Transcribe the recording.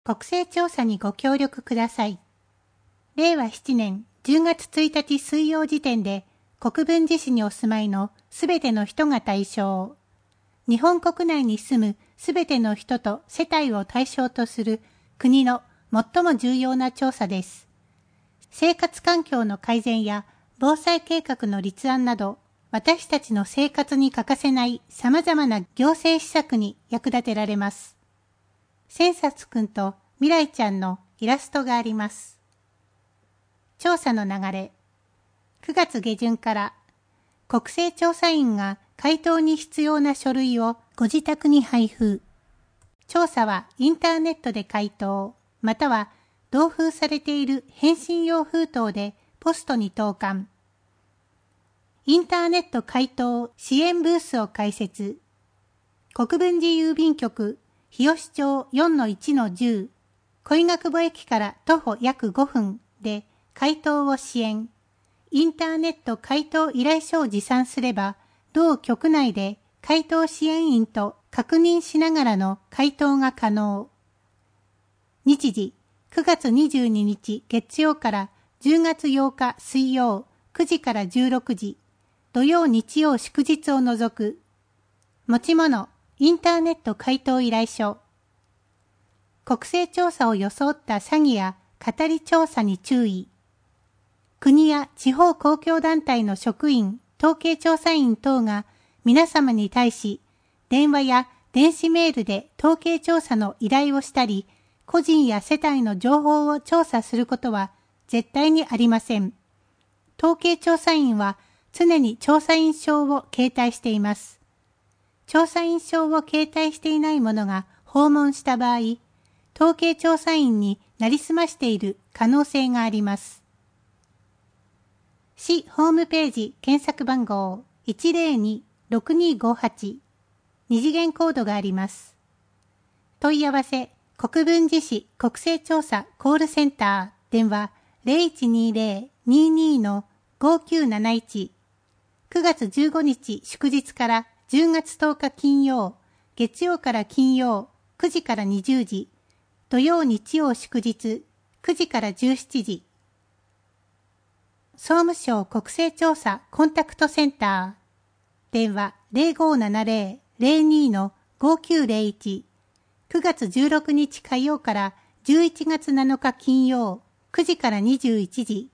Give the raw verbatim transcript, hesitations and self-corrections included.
国勢調査にご協力ください。れいわななねんじゅうがつついたち水曜時点で国分寺市にお住まいのすべての人が対象。日本国内に住むすべての人と世帯を対象とする国の最も重要な調査です。生活環境の改善や防災計画の立案など、私たちの生活に欠かせない様々な行政施策に役立てられます。センサスくんと未来ちゃんのイラストがあります。調査の流れ。くがつげじゅんから国勢調査員が回答に必要な書類をご自宅に配布。調査はインターネットで回答、または同封されている返信用封筒でポストに投函。インターネット回答支援ブースを開設。国分寺郵便局日吉町 よんのいちのじゅう、小医学部駅から徒歩約ごふんで回答を支援。インターネット回答依頼書を持参すれば、同局内で回答支援員と確認しながらの回答が可能。日時、くがつにじゅうににち月曜からじゅうがつようか水曜くじからじゅうろくじ、土曜日曜祝日を除く。持ち物、インターネット回答依頼書。国勢調査を装った詐欺や語り調査に注意。国や地方公共団体の職員、統計調査員等が皆様に対し、電話や電子メールで統計調査の依頼をしたり、個人や世帯の情報を調査することは絶対にありません。統計調査員は常に調査員証を携帯しています。調査員証を携帯していない者が訪問した場合、統計調査員になりすましている可能性があります。市ホームページ検索番号 いちぜろにーろくにーごはち、二次元コードがあります。問い合わせ、国分寺市国勢調査コールセンター、電話 ゼロいちにーぜろ にーにー のごきゅうなないち、くがつじゅうごにち祝日からじゅうがつとおか金曜、月曜から金曜くじからにじゅうじ、土曜日曜祝日くじからじゅうしちじ。総務省国勢調査コンタクトセンター、電話 ゼロごーななぜろ ゼロにー のごきゅうぜろいち、くがつじゅうろくにち火曜からじゅういちがつなのか金曜くじからにじゅういちじ、